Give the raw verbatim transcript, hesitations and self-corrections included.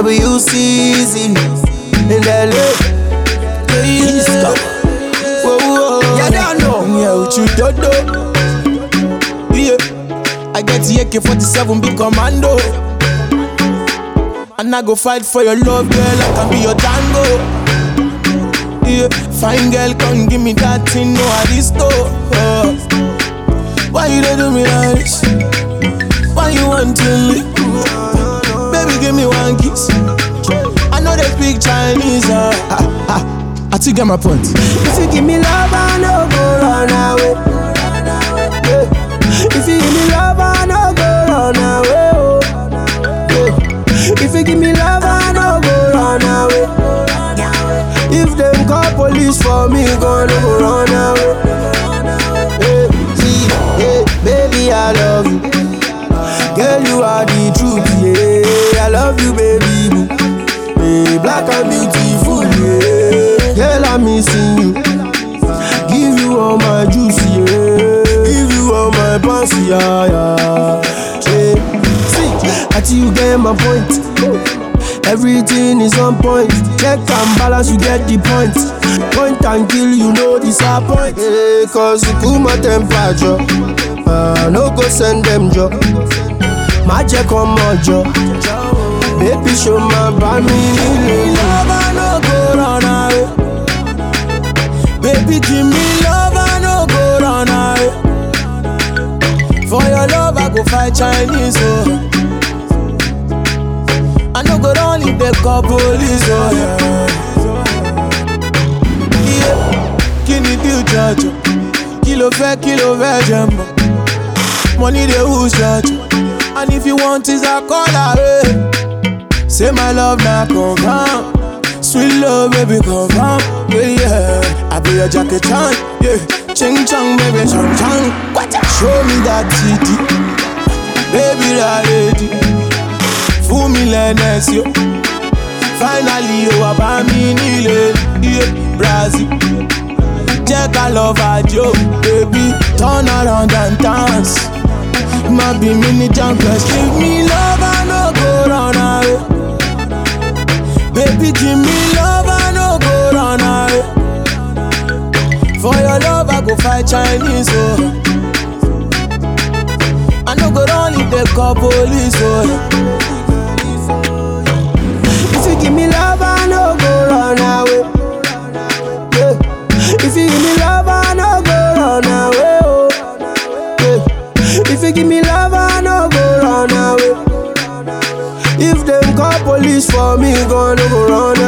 W C Z in L A. Yeah, whoa, whoa. Yeah, they know. Yeah, what you do do? Yeah, I get the A K forty-seven big commando, and I go fight for your love, girl. I can be your Django. Yeah, fine girl, come give me that thing, no aristo. Uh, why you dey do me like this? Why you want to leave? Baby, give me one kiss. I know they speak Chinese. Uh, ah, ah, I think get my point. If you give me love, I no go run away. Yeah. If you give me love, I no go run away. Oh. Yeah. If you give me love, I no go run away. If them call police for me, gonna go run away. Hey, see, hey, baby, I love you. Girl, you are the truth, yeah. I love you, baby, boo. Hey, black and beautiful, yeah. Girl, I'm missing you. Give you all my juice, yeah. Give you all my pants, yeah, yeah. Hey, see, until you get my point. Everything is on point. Check and balance, you get the point. Point and kill, you know disappoint. Hey, cause you cool my temperature. Uh, no go send them job. Magic on my job. Baby, show my body. Love, I no go run away. Baby, give me love, I no go run away. For your love, I go fight Chinese, oh. I no go run if they call police, oh yeah. Yeah, kini do judge. Kilo fair, kilo virgin. Money they who's judge. And if you want is a call away. Say my love now come come. Sweet love baby come come. Yeah, yeah. I be your jacket chan. Yeah, ching chang baby chang chang. Show me that titty, baby that lady. Fool me learners, yo. Finally, you are by me, Nile, yeah, Brazil. Check I love her, yo, baby. Turn around and dance. My be mini jumpers. Give me love, I no go run away. Baby, give me love, I no go run away. For your love, I go fight Chinese, oh. I no go run if they call police, oh. If you give me love, I no go run away. Yeah. If you give me love, I no go run away. Oh. Yeah. If you give me love, I no go run away. If them call police for me, gonna go run